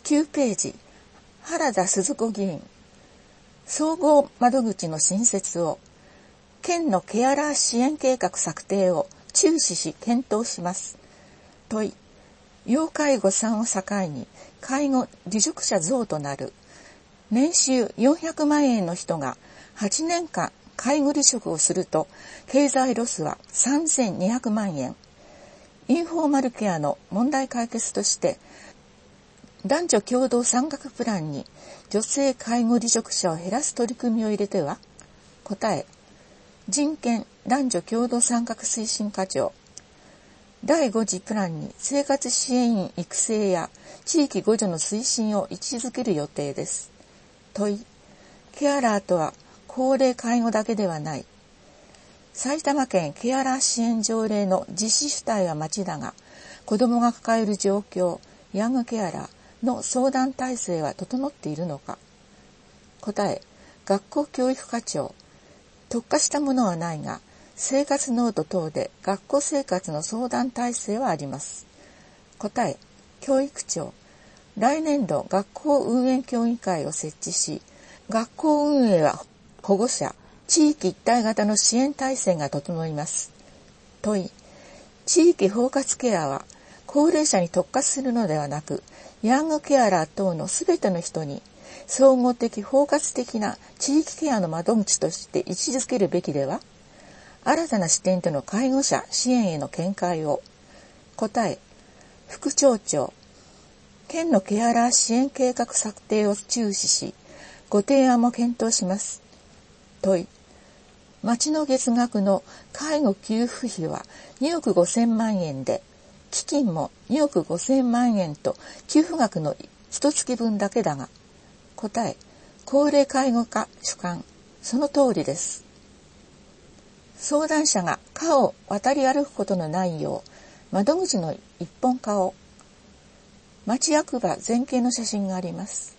9ページ、原田鈴子議員、総合窓口の新設を、県のケアラー支援計画策定を注視し検討します。問い、要介護3を境に介護離職者増となる。年収400万円の人が8年間介護離職をすると経済ロスは3200万円。インフォーマルケアの問題解決として男女共同参画プランに女性介護離職者を減らす取り組みを入れては。答え、人権男女共同参画推進課長。第5次プランに生活支援員育成や地域互助の推進を位置づける予定です。問い、ケアラーとは高齢介護だけではない。埼玉県ケアラー支援条例の実施主体は町だが、子どもが抱える状況、ヤングケアラーの相談体制は整っているのか。答え、学校教育課長。特化したものはないが、生活ノート等で学校生活の相談体制はあります。答え、教育長。来年度学校運営協議会を設置し、学校運営は保護者、地域一体型の支援体制が整います。問い、地域包括ケアは高齢者に特化するのではなく、ヤングケアラー等のすべての人に総合的包括的な地域ケアの窓口として位置づけるべきでは。新たな視点での介護者支援への見解を。答え、副町長。県のケアラー支援計画策定を注視し、ご提案も検討します。問い、町の月額の介護給付費は2億5000万円で、基金も2億5000万円と給付額の一月分だけだが。答え、高齢介護課主管。その通りです。相談者が川を渡り歩くことのないよう、窓口の一本化を。町役場全景の写真があります。